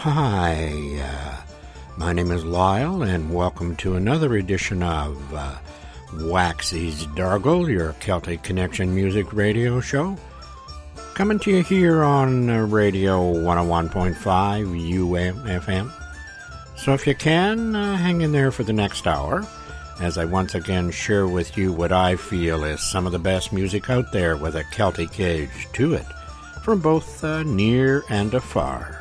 Hi, my name is Lyle, and welcome to another edition of Waxy's Dargle, your Celtic Connection music radio show. Coming to you here on Radio 101.5 UMFM. So if you can, hang in there for the next hour, as I once again share with you what I feel is some of the best music out there with a Celtic edge to it, from both near and afar.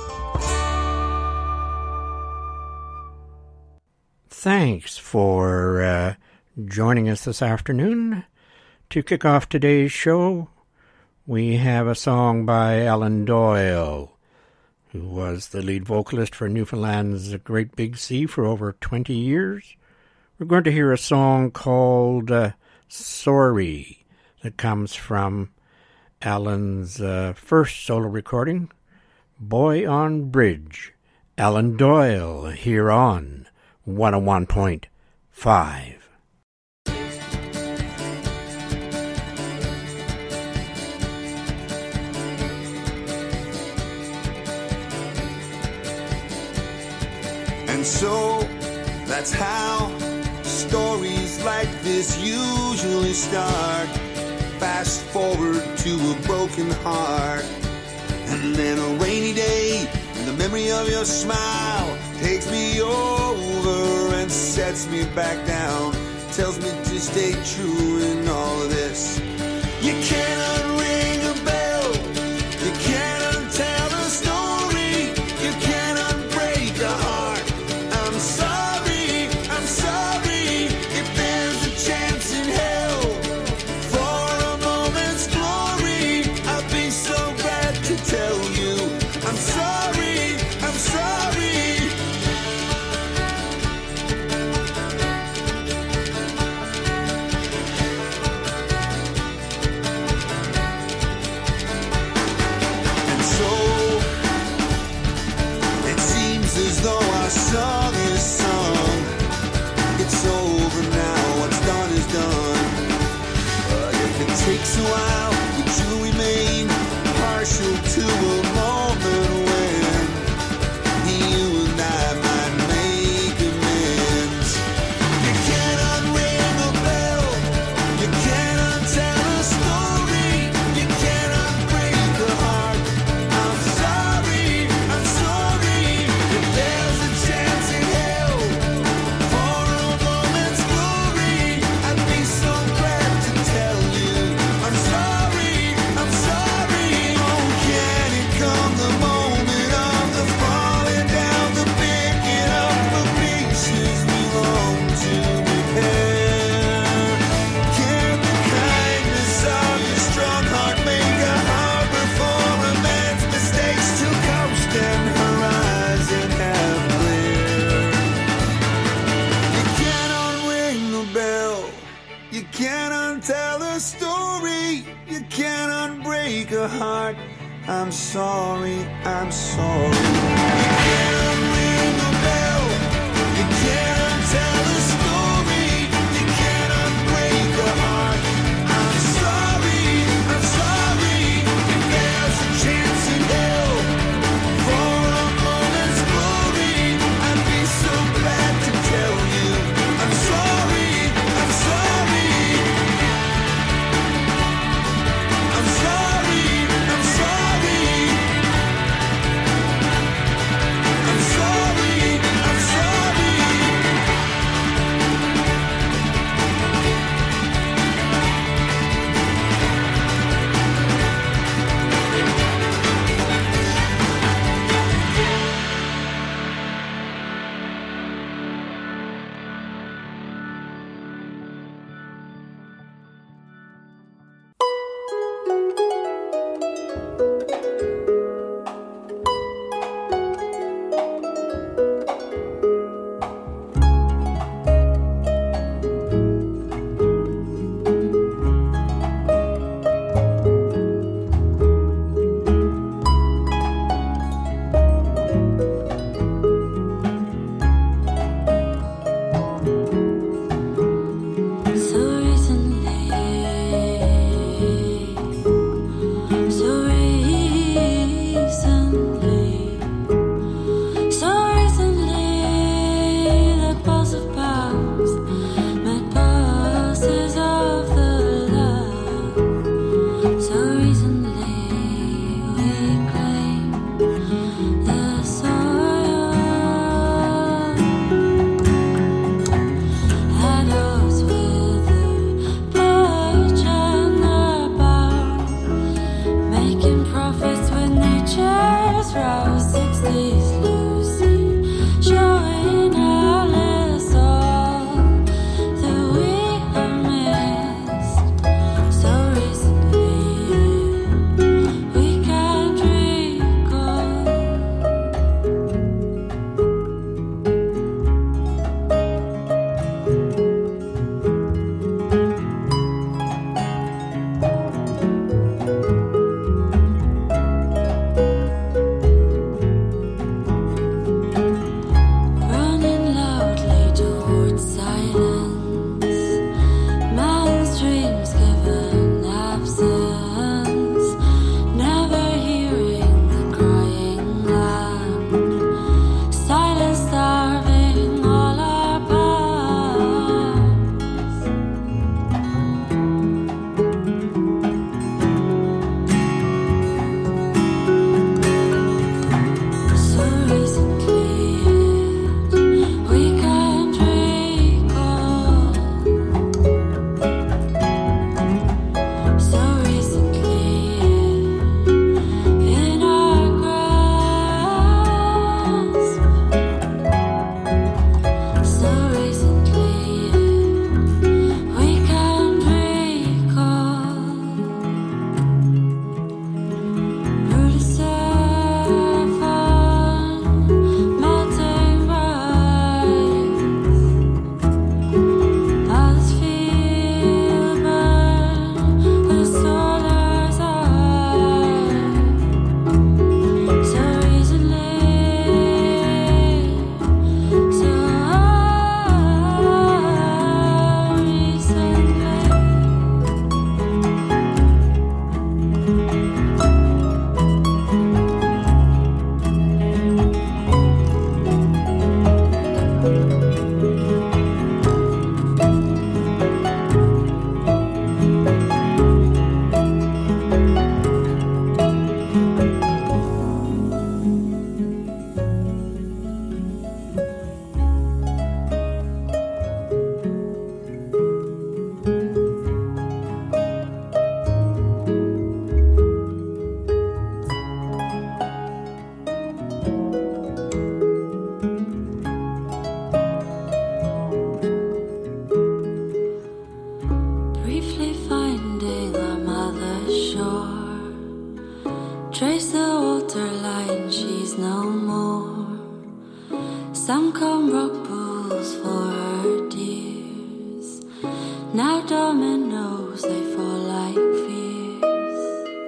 Thanks for joining us this afternoon. To kick off today's show, we have a song by Alan Doyle, who was the lead vocalist for Newfoundland's Great Big Sea for over 20 years. We're going to hear a song called Sorry that comes from Alan's first solo recording, Boy on Bridge. Alan Doyle here on 101.5. And so that's how stories like this usually start. Fast forward to a broken heart, and then a rainy day, and the memory of your smile takes me over and sets me back down, tells me to stay true in all of this. You cannot ring a bell, you cannot tell a story, you cannot break a heart. I'm sorry, if there's a chance in hell for a moment's glory, I'd be so glad to tell you I'm sorry, I'm sorry. And so it seems as though our song is sung. It's over now, what's done is done. If it takes a while, would you remain partial to a moment when you and I might make amends? You cannot ring a bell, you cannot tell a story, you cannot break a heart. I'm sorry, if there's a chance in hell for a moment's glory, I'd be so glad to tell you I'm sorry. Oh, can it come the moment of the falling down, the picking up the pieces we long to repair? Can the kindness of your strong heart make a harbor for a man's mistakes to coast and horizon half clear? You cannot ring the bell, you cannot tell a story, you cannot break a heart. I'm sorry. You cannot ring a bell, you cannot tell a story, you cannot break a heart. I'm sorry. If there's a chance in hell for a moment's glory, I'd be so glad to tell you I'm sorry. I'm sorry. Some come rock pools for her tears. Now dominoes, they fall like fears.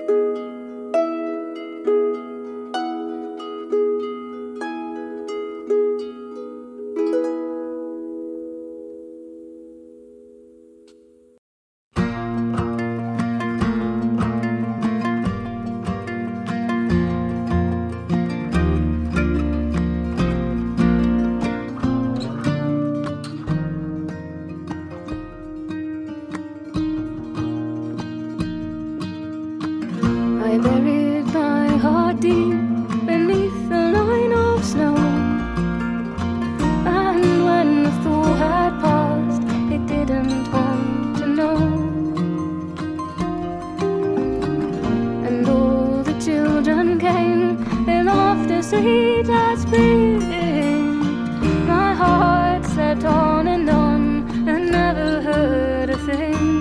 I buried my heart deep beneath a line of snow, and when the thaw had passed, it didn't want to know. And all the children came in laughter sweet as spring. My heart slept on and never heard a thing.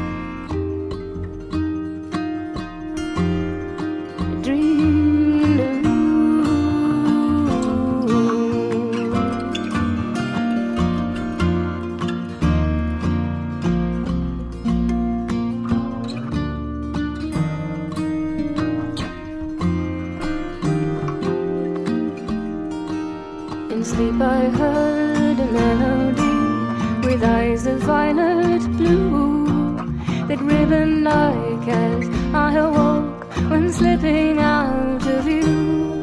In sleep I heard a melody with eyes of violet blue that ribbon like as I awoke when slipping out of view.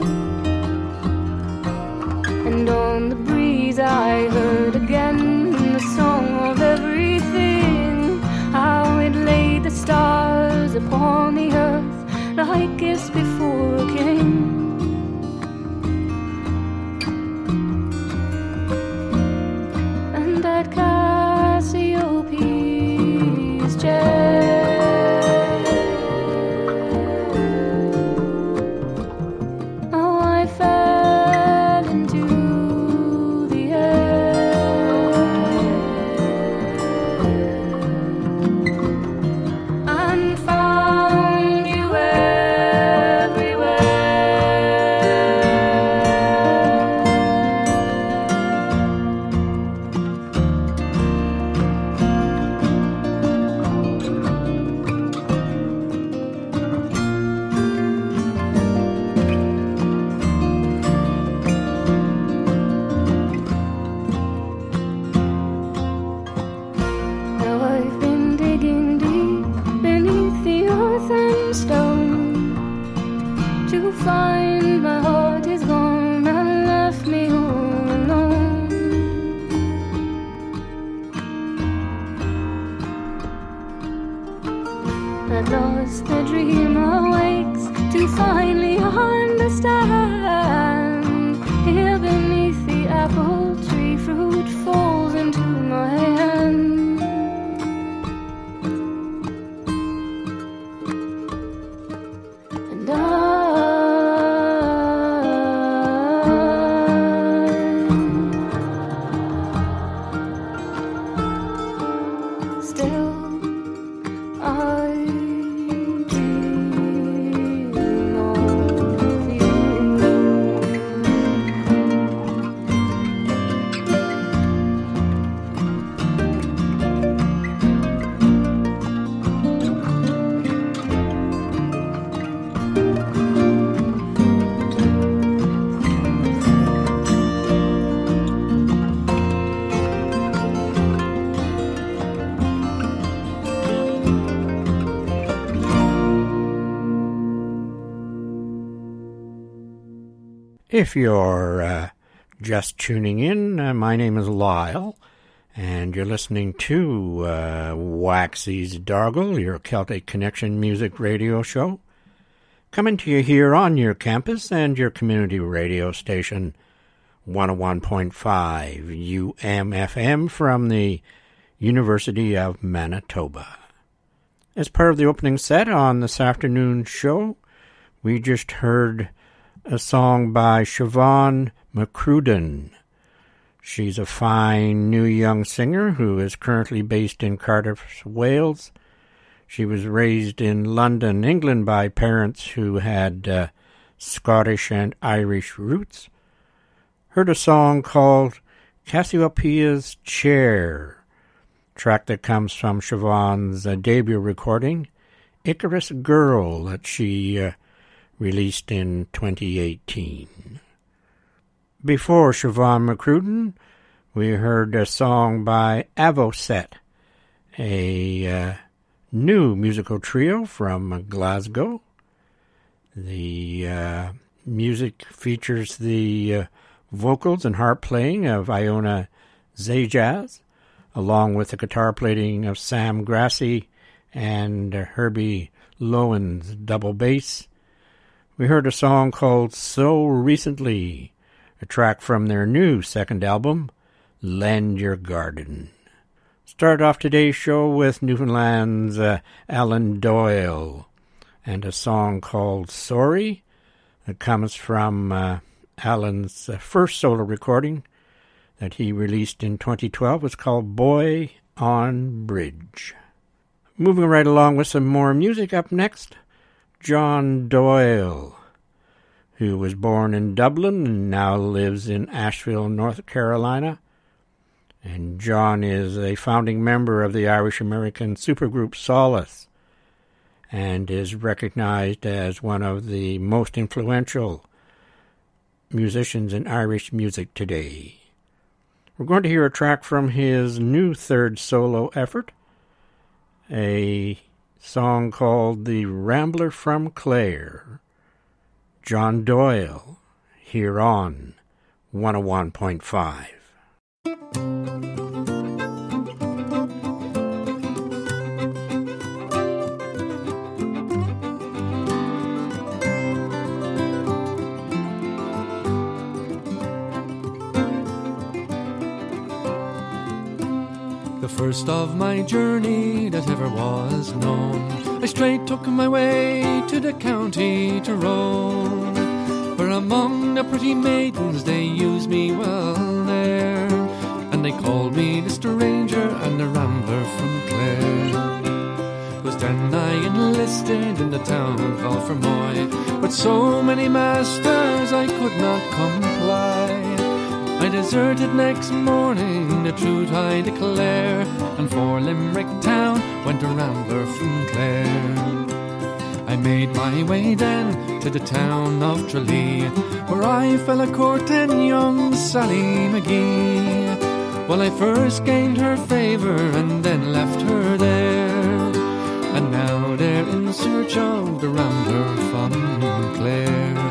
And on the breeze I heard again the song of everything, how it laid the stars upon the earth like gifts before a king. At Cassiopeia's chair, I stone to find my heart is gone and left me all alone. At last the dreamer wakes to finally understand. Here beneath the apple tree, fruit falls into my hand. And still I dream of you. If you're just tuning in, my name is Lyle, and you're listening to Waxy's Dargle, your Celtic Connection music radio show, coming to you here on your campus and your community radio station, 101.5 UMFM from the University of Manitoba. As part of the opening set on this afternoon's show, we just heard a song by Siobhan McCrudden. She's a fine new young singer who is currently based in Cardiff, Wales. She was raised in London, England by parents who had Scottish and Irish roots. Heard a song called Cassiopeia's Chair, track that comes from Siobhan's debut recording, Icarus Girl, that she released in 2018. Before Siobhan McCrudden, we heard a song by Avoset, a new musical trio from Glasgow. The music features the vocals and harp playing of Iona Zajaz, along with the guitar playing of Sam Grassi and Herbie Lowen's double bass. We heard a song called So Recently, a track from their new second album, Lend Your Garden. Start off today's show with Newfoundland's Alan Doyle and a song called Sorry that comes from Alan's first solo recording that he released in 2012. It's called Boy on Bridge. Moving right along with some more music up next, John Doyle, who was born in Dublin and now lives in Asheville, North Carolina. And John is a founding member of the Irish-American supergroup Solace and is recognized as one of the most influential musicians in Irish music today. We're going to hear a track from his new third solo effort, a song called The Rambler from Clare. John Doyle, here on 101.5. The first of my journey that ever was known, I straight took my way to the county Tyrone, where among the pretty maidens they used me well there, and they called me the stranger and the rambler from Clare. 'Twas then I enlisted in the town called Fermoy, but so many masters I could not comply. I deserted next morning, the truth I declare, and for Limerick town went a rambler from Clare. I made my way then to the town of Tralee, where I fell a courting young Sally McGee. Well, I first gained her favour and then left her there, and now there in in search of the Rambler from Clare.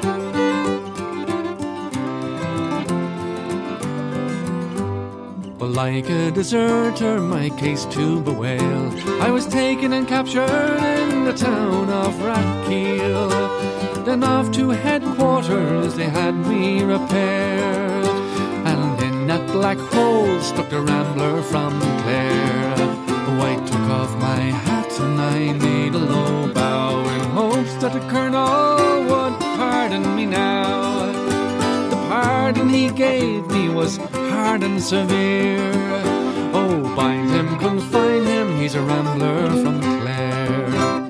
Well, like a deserter, my case to bewail, I was taken and captured in the town of Rathkeil. Then off to headquarters they had me repaired, and in that black hole stuck the Rambler from Clare. Oh, I took off my hat and I made a low bow in hopes that the Colonel would pardon me now. The pardon he gave me was hard and severe. Oh, bind him, confine him, he's a Rambler from Clare.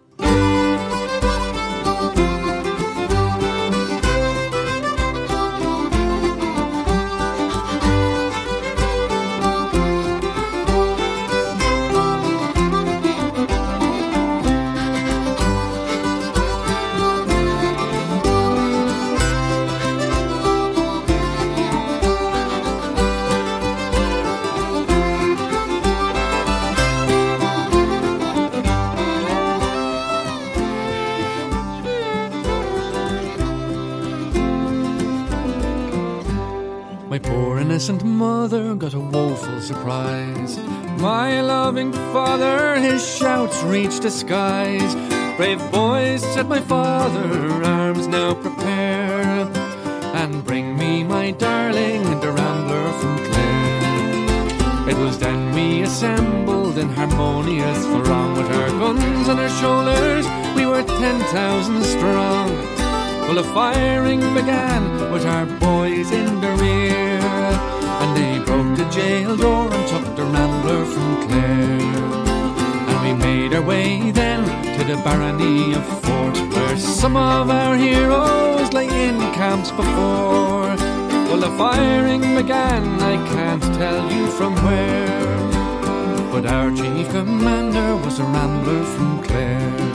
My poor innocent mother got a woeful surprise. My loving father, his shouts reached the skies. Brave boys, said my father, arms now prepare, and bring me my darling, the Rambler from Clare. It was then we assembled in harmonious throng, with our guns on our shoulders, we were 10,000 strong. Well, the firing began with our boys in the rear, and they broke the jail door and took the Rambler from Clare. And we made our way then to the barony of Fort, where some of our heroes lay in camps before. Well, the firing began, I can't tell you from where, but our chief commander was a Rambler from Clare.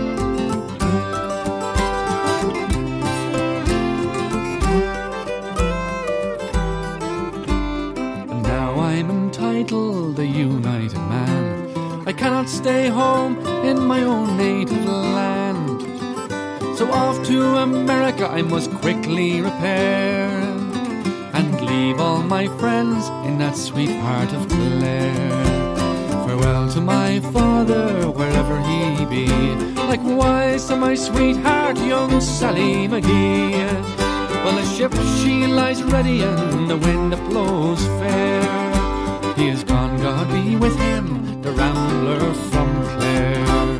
The United Man, I cannot stay home in my own native land, so off to America I must quickly repair, and leave all my friends in that sweet part of Clare. Farewell to my father wherever he be, likewise to my sweetheart young Sally McGee. Well, the ship she lies ready and the wind that blows fair. He is gone, God be with him, the Rambler from Clare.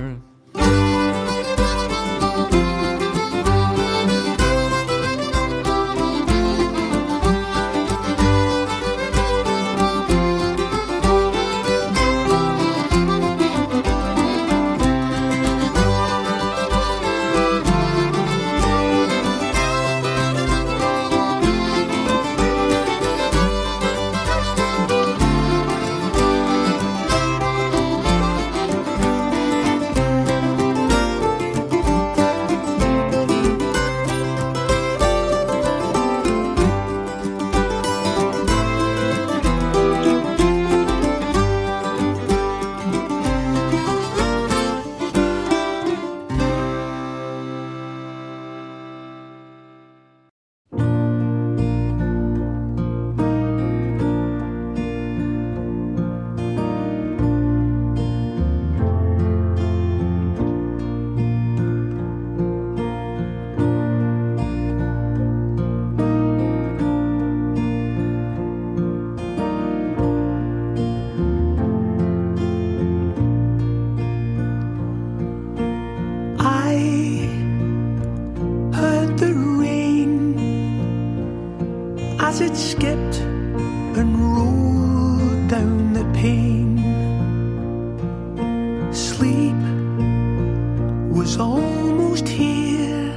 as it skipped and rolled down the pane. Sleep was almost here,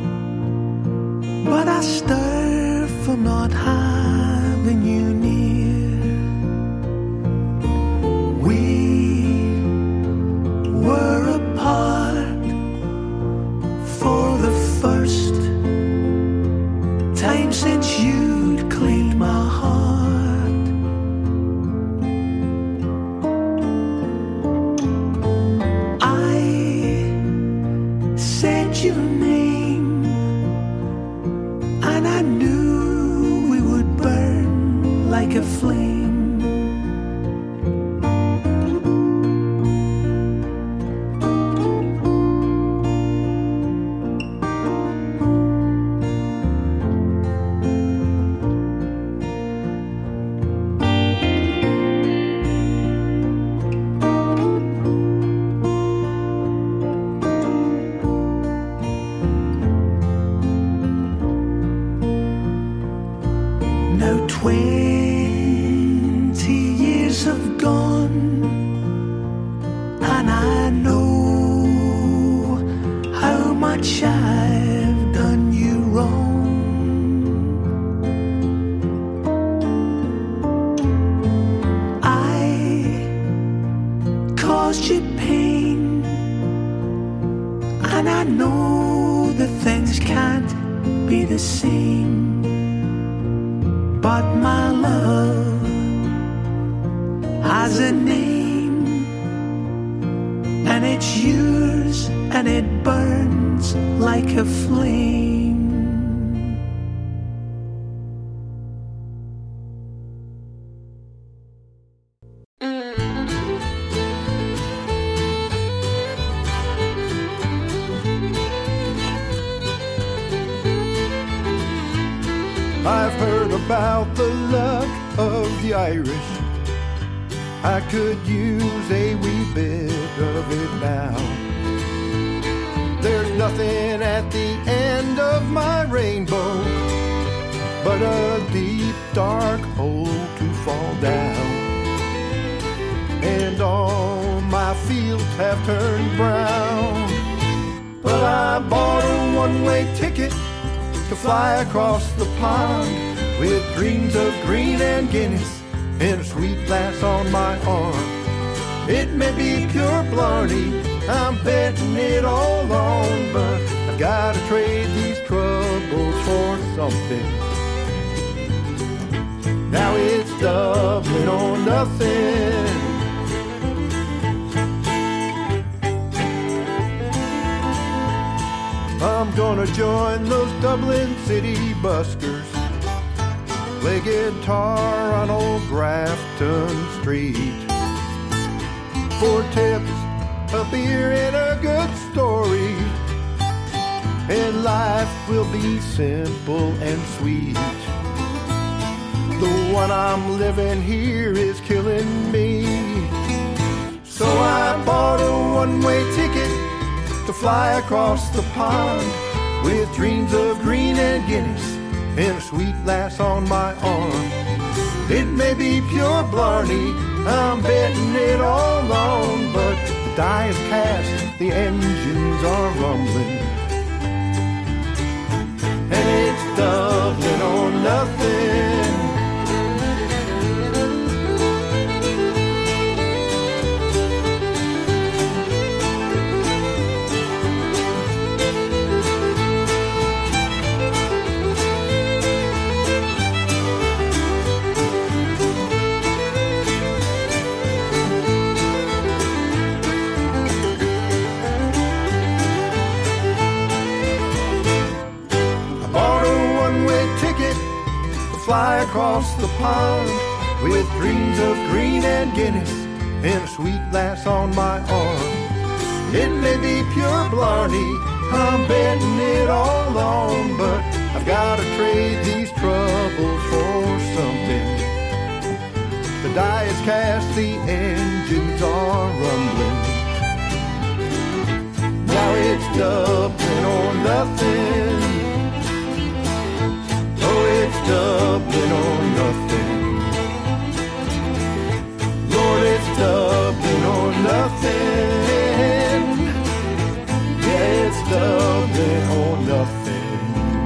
but I stir for not having you near. We were apart for the first time since you'd claimed my heart. I your name, and I knew we would burn like a flame. Now 20 years have gone, and I know how much I've done you wrong. I caused you pain, and I know that things can't be the same. But my love has a name, and it's yours, and it burns like a flame. I've heard about the luck of the Irish. I could use a wee bit of it now. There's nothing at the end of my rainbow but a deep, dark hole to fall down. And all my fields have turned brown. But I bought a one-way ticket to fly across the pond with dreams of green and Guinness and a sweet lass on my arm. It may be pure blarney, I'm betting it all on, but I've got to trade these troubles for something. Now it's Dublin or nothing. I'm gonna join those Dublin city buskers, play guitar on old Grafton Street. For tips, a beer and a good story, and life will be simple and sweet. The one I'm living here is killing me. So I bought a one-way ticket to fly across the pond with dreams of green and Guinness and a sweet lass on my arm. It may be pure blarney, I'm betting it all on, but the die is cast, the engines are rumbling, and it's Dublin or nothing. Fly across the pond with dreams of green and Guinness and a sweet lass on my arm. It may be pure blarney, I'm betting it all on, but I've got to trade these troubles for something. The die is cast, the engines are rumbling. Now it's Dublin or nothing. Oh, it's Dublin or nothing. Lord, it's Dublin or nothing. Yeah, it's Dublin or nothing.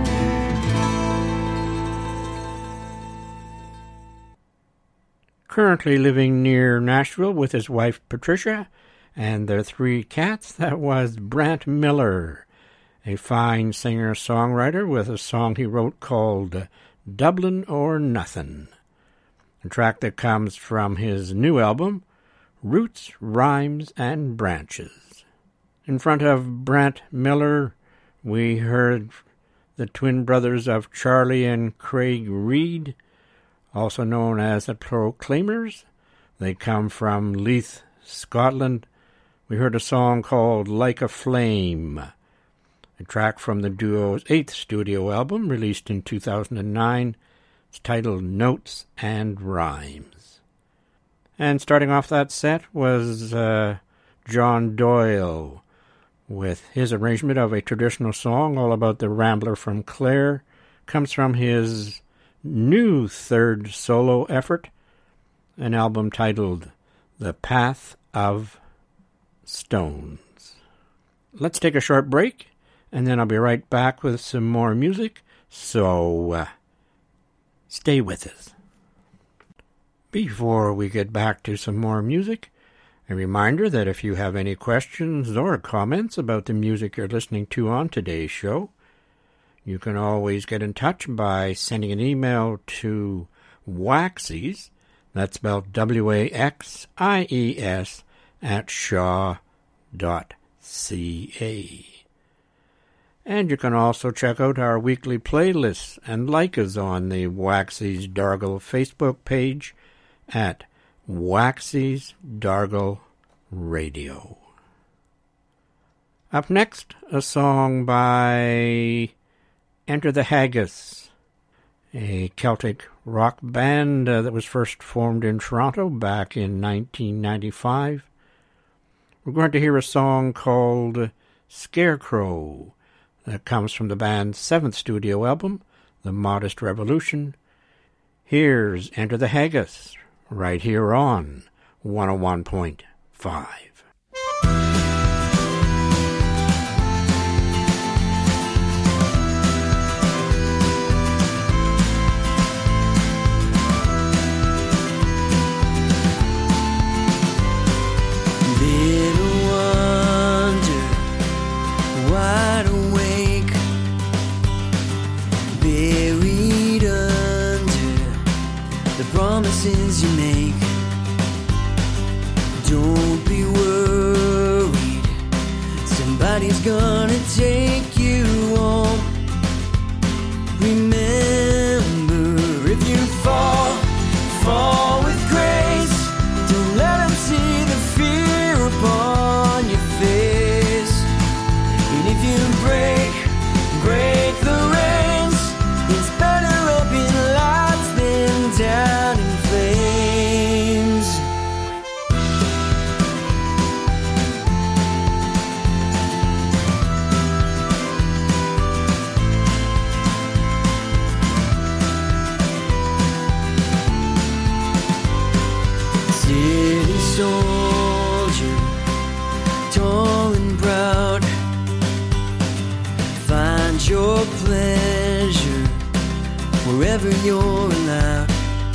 Currently living near Nashville with his wife Patricia and their 3 cats, that was Brant Miller, a fine singer-songwriter with a song he wrote called Dublin or Nothing, a track that comes from his new album, Roots, Rhymes, and Branches. In front of Brant Miller, We heard the twin brothers of Charlie and Craig Reid, also known as the Proclaimers. They come from Leith, Scotland. We heard a song called Like a Flame, a track from the duo's 8th studio album released in 2009. It's titled Notes and Rhymes. And starting off that set was John Doyle with his arrangement of a traditional song all about the Rambler from Clare. Comes from his new 3rd solo effort, an album titled The Path of Stones. Let's take a short break, and then I'll be right back with some more music, so stay with us. Before we get back to some more music, a reminder that if you have any questions or comments about the music you're listening to on today's show, you can always get in touch by sending an email to Waxies, that's spelled Waxies, at shaw.ca. And you can also check out our weekly playlists and like us on the Waxies Dargle Facebook page at Waxies Dargle Radio. Up next, a song by Enter the Haggis, a Celtic rock band that was first formed in Toronto back in 1995. We're going to hear a song called Scarecrow that comes from the band's 7th studio album, The Modest Revolution. Here's Enter the Haggis, right here on 101.5. Promises you make, don't be worried, somebody's gonna take you home. Remember, if you fall with grace, don't let them see the fear upon your face. And if you break the reins, it's better up in lights than down in flames. City soldier, tall and proud, find your pleasure wherever you're allowed.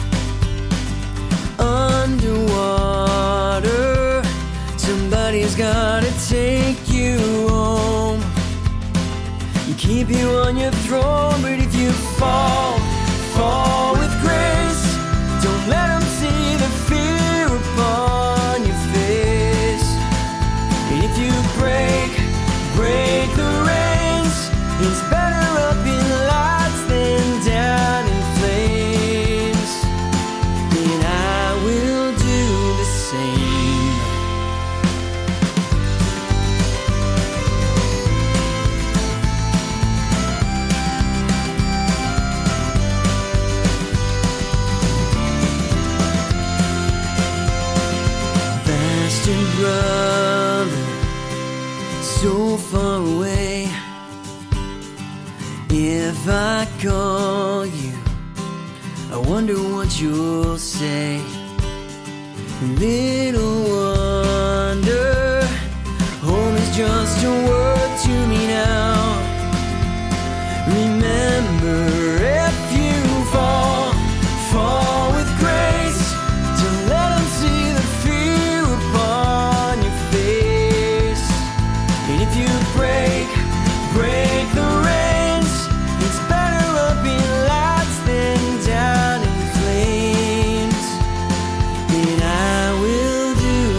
Underwater, somebody's gotta take you home. You keep you on your throne, but if you fall with grace, don't let them see the fear upon your face. And if you break the reins, it's better up in lights than down in flames. And I will do the same. Bastard brother, so far away. If I call you, I wonder what you'll say. Little wonder, home is just a word to me now. Remember, if you fall with grace, don't let them see the fear upon your face. And if you break the reins, it's better up in lights than down in flames. And I will do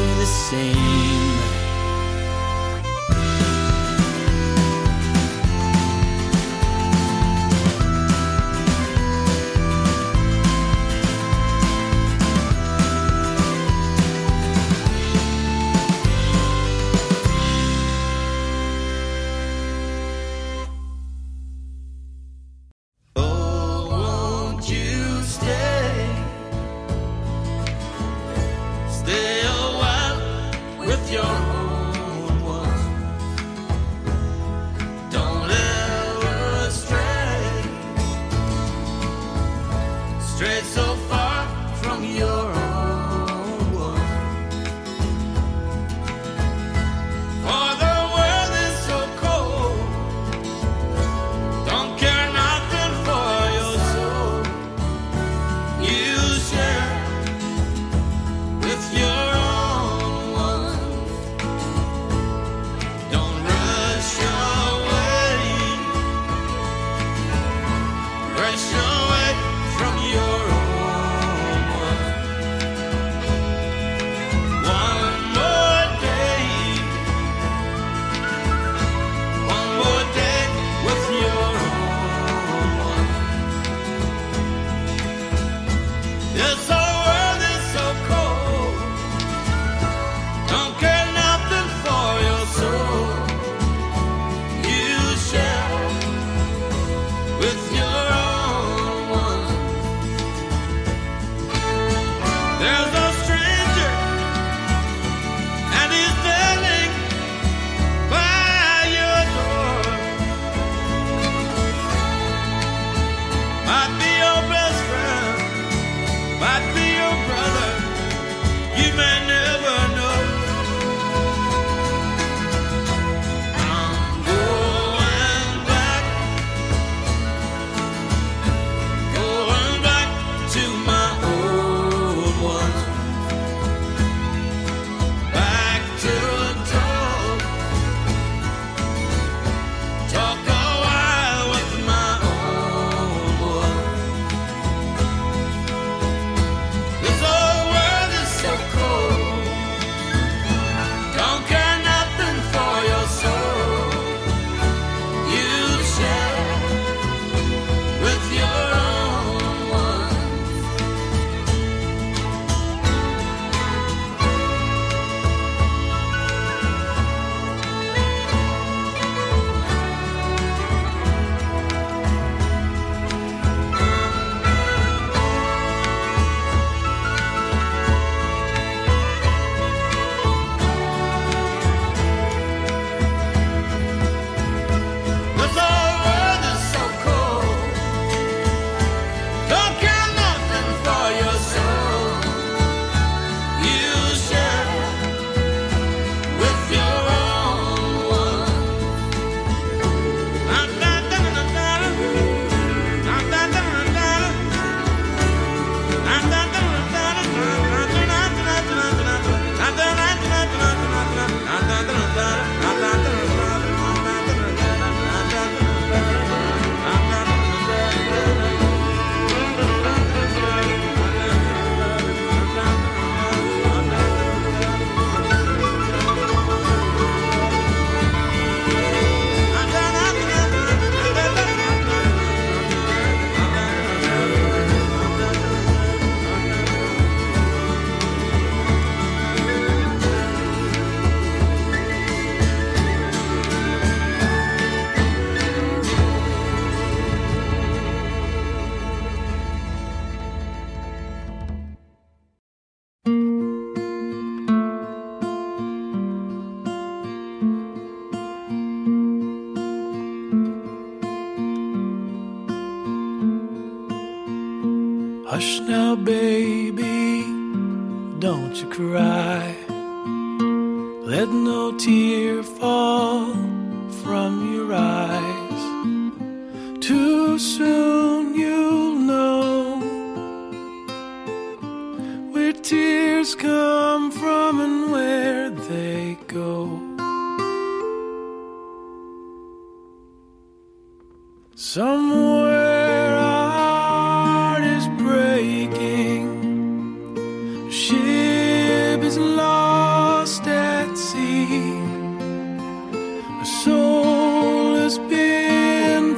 Hush now, baby, don't you cry. Let no tear fall from your eyes. Too soon you'll know where tears come from and where they go. Somewhere our heart is breaking, a ship is lost at sea, a soul has been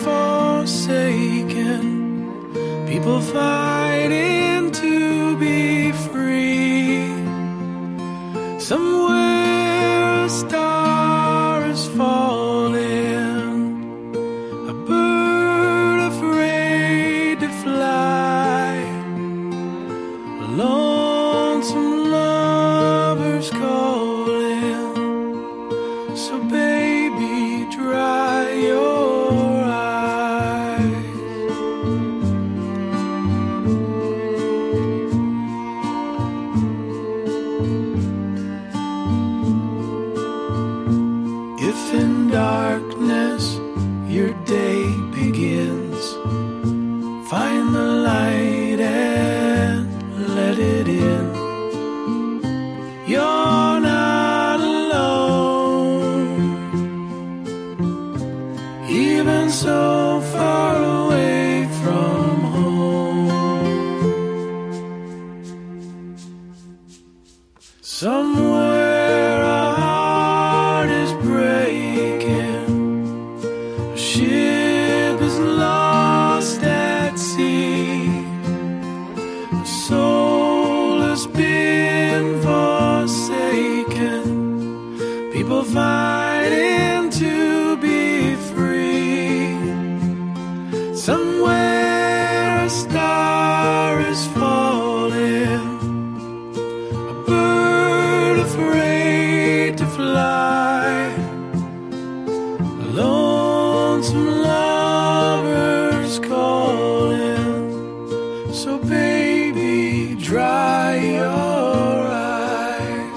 forsaken, people fighting to be free. Somewhere a star is falling, lonesome lovers calling, so baby, dry your eyes. If in darkness your day begins, find the light and let it in. You're not alone, even so far away from home. Somewhere our heart is breaking, a ship is lost at sea, a soul has been forsaken, people fighting to be free. Somewhere a star is falling, a bird afraid to fly, lonesome lovers calling, so baby, dry your eyes.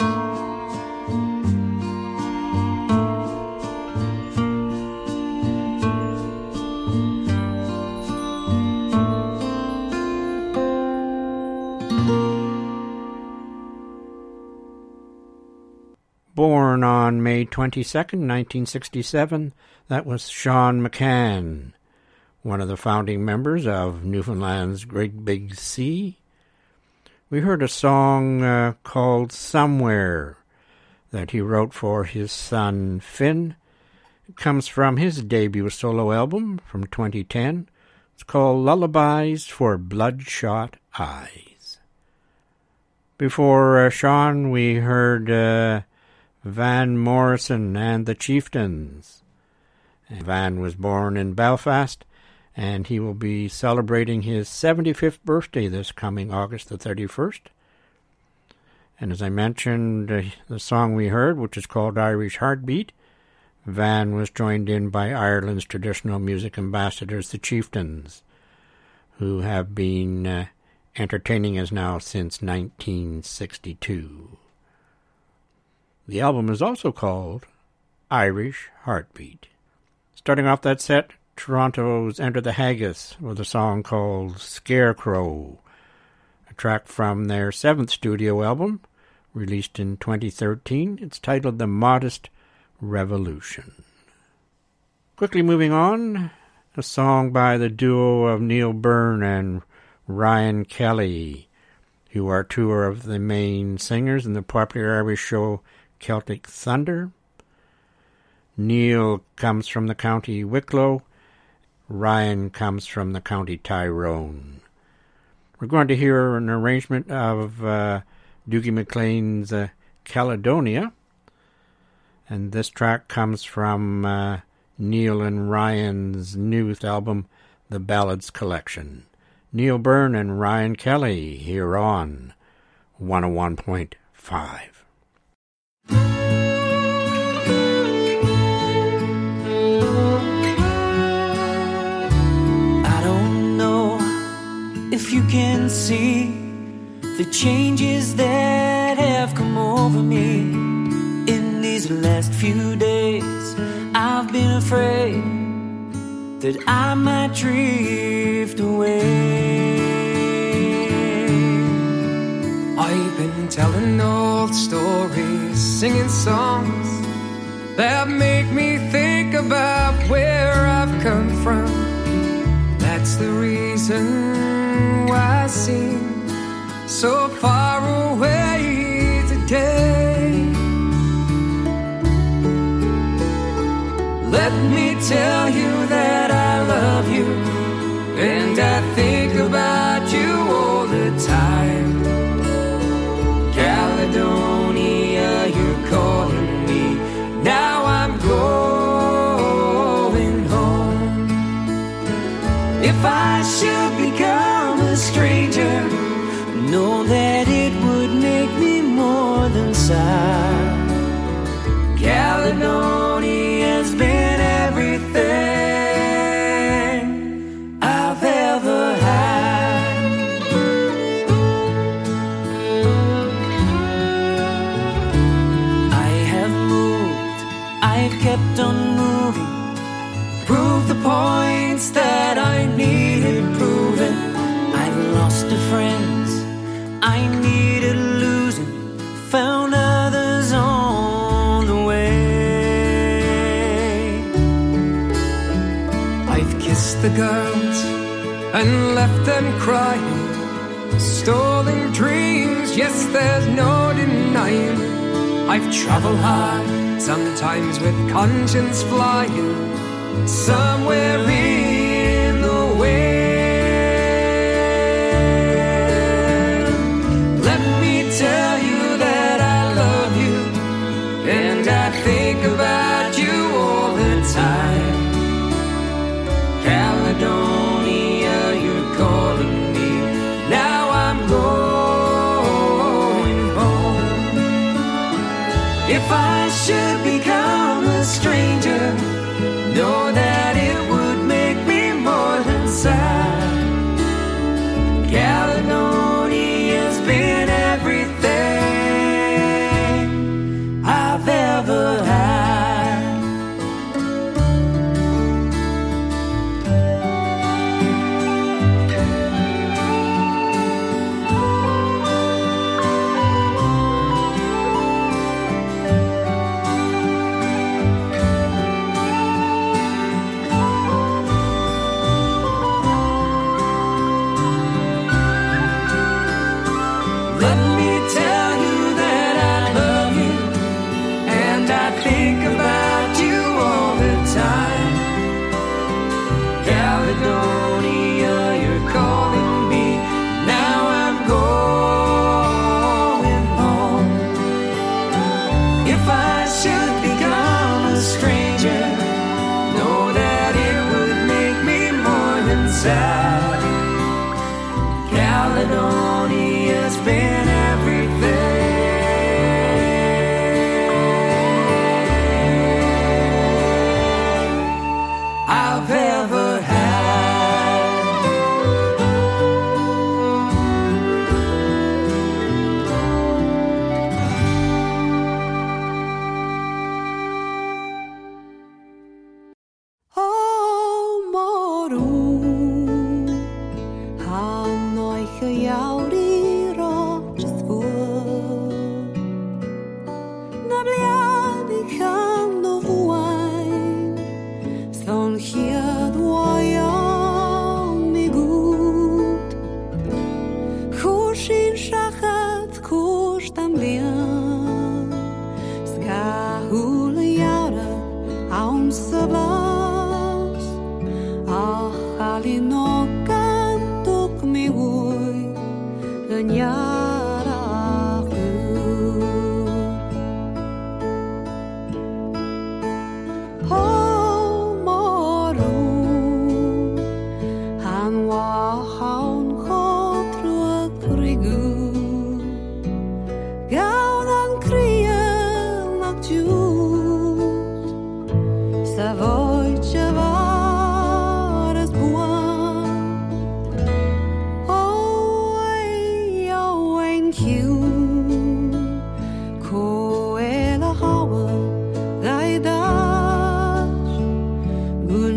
Born on May 22nd, 1967, that was Sean McCann, one of the founding members of Newfoundland's Great Big Sea. We heard a song called Somewhere that he wrote for his son Finn. It comes from his debut solo album from 2010. It's called Lullabies for Bloodshot Eyes. Before Sean, we heard Van Morrison and the Chieftains. And Van was born in Belfast, and he will be celebrating his 75th birthday this coming August the 31st. And as I mentioned, the song we heard, which is called Irish Heartbeat, Van was joined in by Ireland's traditional music ambassadors, the Chieftains, who have been entertaining us now since 1962. The album is also called Irish Heartbeat. Starting off that set, Toronto's Enter the Haggis with a song called Scarecrow, a track from their 7th studio album, released in 2013. It's titled The Modest Revolution. Quickly moving on, a song by the duo of Neil Byrne and Ryan Kelly, who are two of the main singers in the popular Irish show Celtic Thunder. Neil comes from the county Wicklow. Ryan comes from the county Tyrone. We're going to hear an arrangement of Dougie MacLean's Caledonia, and this track comes from Neil and Ryan's newest album, The Ballads Collection. Neil Byrne and Ryan Kelly here on 101.5. I don't know if you can see the changes that have come over me in these last few days. I've been afraid that I might drift away. I've been telling old stories, singing songs that make me think about where I've come from. That's the reason why I seem so far away today. Let me tell you that I love you, and I think about you all the time. Caledonia, you're calling me. Now I'm going home. If I should become a stranger, know that it would make me more than sad. Caledonia's been everything I've ever had. I have moved, I've kept on moving, proved the points that I needed proven. I've lost the friends I needed losing, found others on the way. I've kissed the girls and left them crying, stolen dreams, yes, there's no denying. I've traveled hard, sometimes with conscience flying, somewhere in the wind. Let me tell you that I love you, and I think about you all the time. Caledonia, you're calling me. Now I'm going home. If I should become a stranger, know that it would make me more than sad. Caledonia's been everything I've ever had. Let me tell you that I love you, and I think about you all the time. Caledonia, you're calling me. Now I'm going home. If I should become a stranger, know that it would make me more than sad. Caledonia's been everything I've ever had.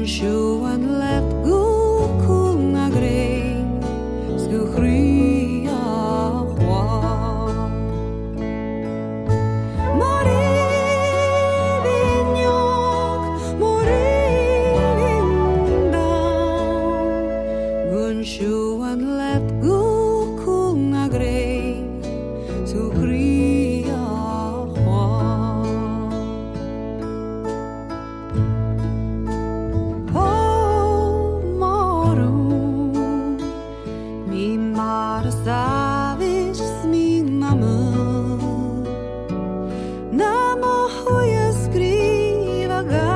Sjøen lett god kongagring skulle krya hva. Marivinjak, Marivinda, Gun sjøen lett god kongagring skulle krya hva. Savage smina mun Nama hoja skriva ga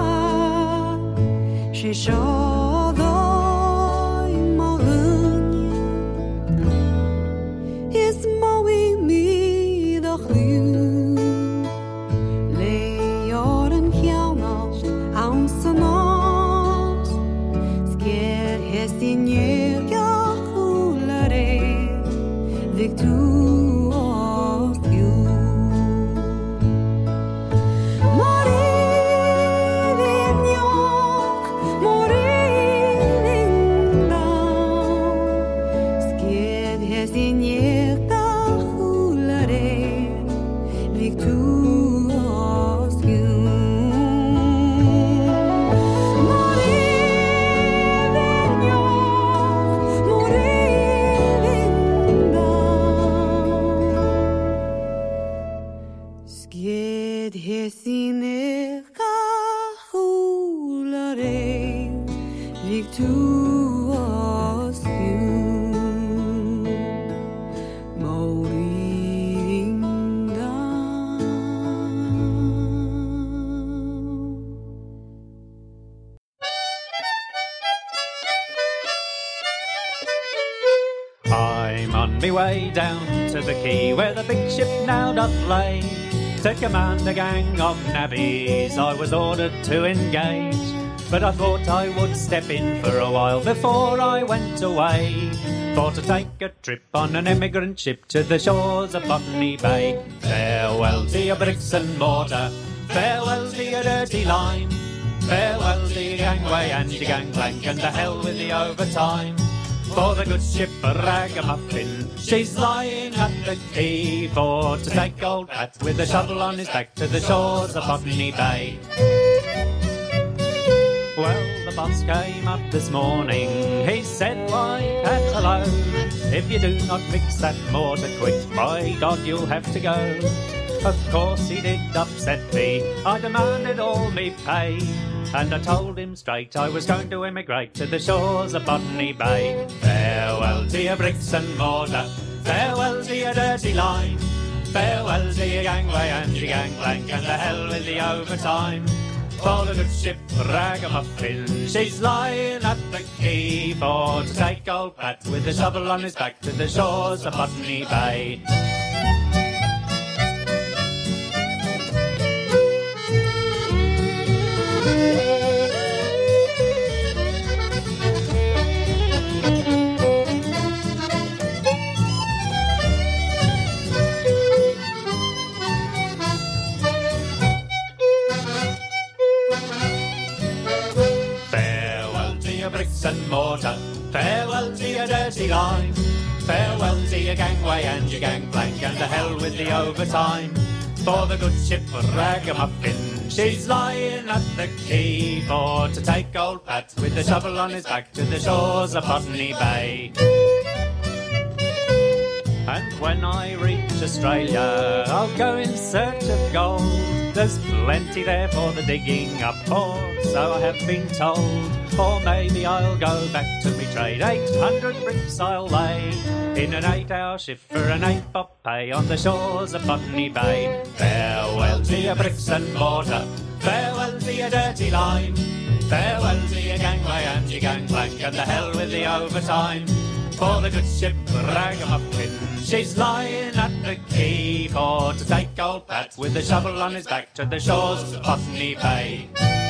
She shadoj magunje Is mawi mida chlu Lejoren kjaunast Hansenast Sker hestinjerga Victorious you Marivinjak, Marivinda Sked hestinjeka hulare Victorious you Hesine kahulare Victorious you Moringa I'm on me way down to the quay where the big ship now doth lay. To command a gang of navvies I was ordered to engage, but I thought I would step in for a while before I went away. For to take a trip on an emigrant ship to the shores of Botany Bay. Farewell to your bricks and mortar, farewell to your dirty line, farewell to your gangway and your gangplank, and the hell with the overtime. For the good ship Ragamuffin, she's lying at the quay, for to take old Pat with a shovel on his back to the shores of Botany Bay. Well, the boss came up this morning, he said, why, Pat, hello, if you do not fix that mortar quick, by God, you'll have to go. Of course he did upset me, I demanded all me pay, and I told him straight I was going to emigrate to the shores of Botany Bay. Farewell to your bricks and mortar, farewell to your dirty line, farewell to your gangway and your gangplank, and the hell with the overtime. For the good ship Ragamuffin, she's lying at the quay, for to take old Pat with a shovel on his back to the shores of Botany Bay. Bricks and mortar, farewell to your dirty line, farewell to your gangway and your gangplank, and the hell with the overtime. For the good ship Ragamuffin, she's lying at the quay, for to take old Pat with the shovel on his back to the shores of Botany Bay. And when I reach Australia, I'll go in search of gold. There's plenty there for the digging up, or so I have been told. Or maybe I'll go back to me trade, 800 bricks I'll lay in an 8-hour shift for an 8-bob pay on the shores of Botany Bay. Farewell to your bricks and mortar, farewell to your dirty line, farewell to your gangway and your gangplank, and the hell with the overtime. For the good ship Ragamuffin, she's lying at the quay, for to take old Pat with a shovel on his back to the shores of Botany Bay.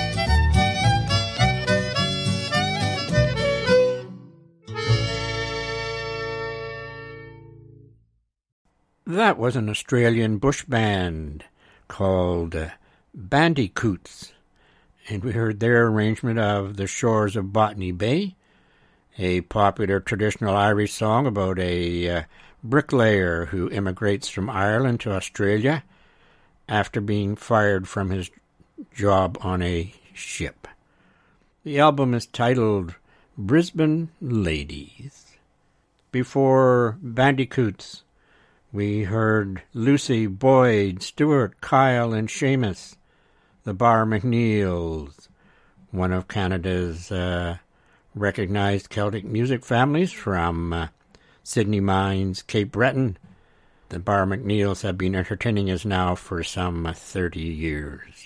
That was an Australian bush band called Bandicoots, and we heard their arrangement of The Shores of Botany Bay, a popular traditional Irish song about a bricklayer who immigrates from Ireland to Australia after being fired from his job on a ship. The album is titled Brisbane Ladies. Before Bandicoots, we heard Lucy, Boyd, Stewart, Kyle, and Seamus, the Bar McNeils, one of Canada's recognized Celtic music families from Sydney Mines, Cape Breton. The Bar McNeils have been entertaining us now for some 30 years.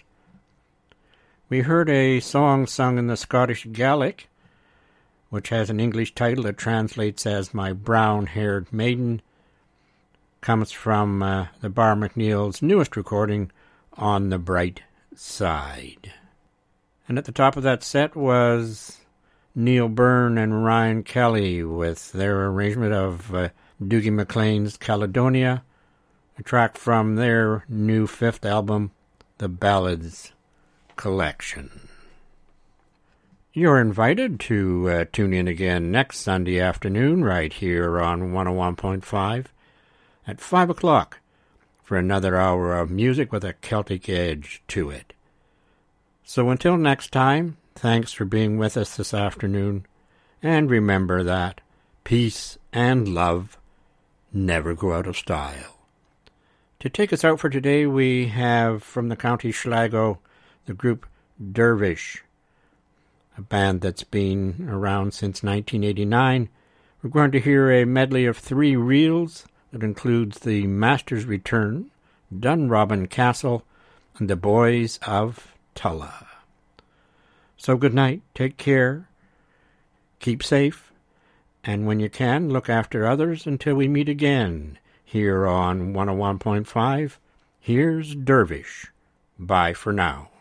We heard a song sung in the Scottish Gaelic, which has an English title that translates as My Brown-Haired Maiden. Comes from the Bar McNeils' newest recording, On the Bright Side. And at the top of that set was Neil Byrne and Ryan Kelly with their arrangement of Dougie MacLean's Caledonia, a track from their new fifth album, The Ballads Collection. You're invited to tune in again next Sunday afternoon right here on 101.5 at 5 o'clock for another hour of music with a Celtic edge to it. So until next time, thanks for being with us this afternoon, and remember that peace and love never go out of style. To take us out for today, we have from the County Sligo the group Dervish, a band that's been around since 1989. We're going to hear a medley of 3 reels that includes The Master's Return, Dunrobin Castle, and The Boys of Tulla. So good night, take care, keep safe, and when you can, look after others until we meet again here on 101.5. Here's Dervish. Bye for now.